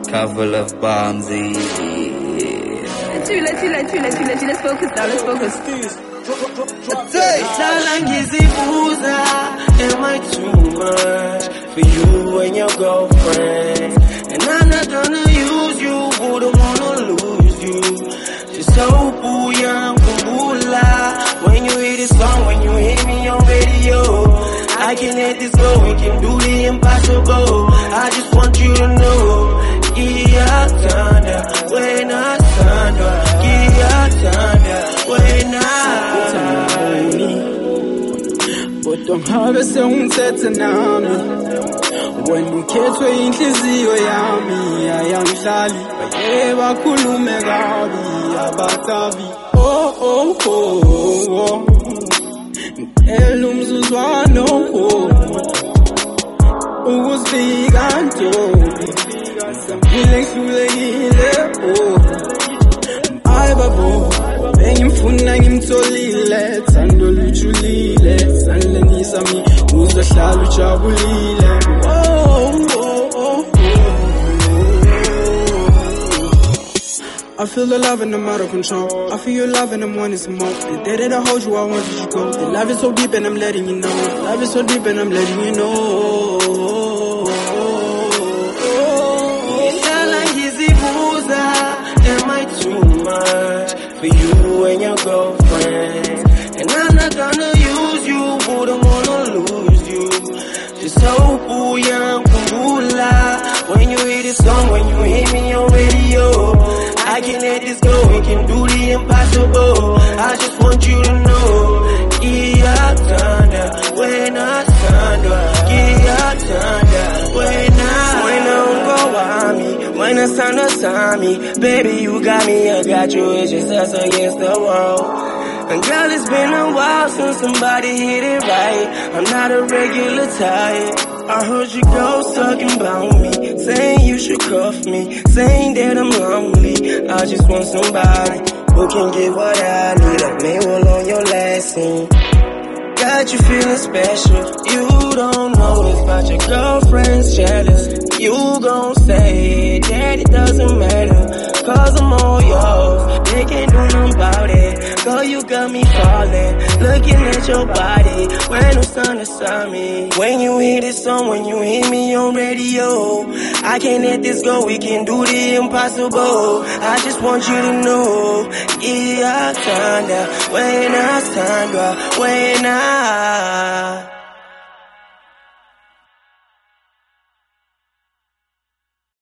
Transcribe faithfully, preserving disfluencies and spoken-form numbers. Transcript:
couple of bombsy. Chill, chill, chill, chill, chill. Let's focus now. Let's focus. Salangizibuza, am I too much for you and your girlfriend? And I'm not gonna use you, wouldn't wanna lose you. Just so young, kumbula. When you hear this song, when you hear me on radio, I can let this go, we can do the impossible. I just want you to know, Gia Thunder, when I thunder, Gia Thunder, when I. But don't have a song set nami. When ukhethwe inhliziyo yami ayamhlali baye bakhulume kabi abatavi. Oh oh oh oh ngicela umzuzwana oh ukuzifika ntombi ngisaphile ngihlulekile oh ay babo bengimfuna ngimtholile thando lujulile sanlenisa mi uzohlala ujabulile oh oh oh I feel the love and I'm out of control. I feel your love and I'm wanting some more. The day that I hold you, I want you to go. The love is so deep and I'm letting you know. Love is so deep and I'm letting you know. Am I too much for you and your girlfriend? And I'm not gonna use you, wouldn't wanna lose you. Just so young, kumbula. When you hear this song, when you hear me on radio, I can let this go, we can do the impossible. I just want you to know, Gia Thunder, when I thunder, Gia Thunder, when I, when I go by me, when the sun is on me, baby you got me, I got you, it's just us against the world. And girl, it's been a while since somebody hit it right. I'm not a regular type. I heard your girl talking about me, saying you should cuff me, saying that I'm lonely. I just want somebody who can give what I need. I may well on your last scene. Got you feeling special. You don't know about your girlfriend's jealous. You gon' say that it doesn't matter, cause I'm all yours. They can't do nothing about it. Girl, you got me falling, looking at your body when the sun is on me. When you hear this song, when you hear me on radio, I can't let this go, we can do the impossible. I just want you to know, yeah, thunder, when I thunder, when I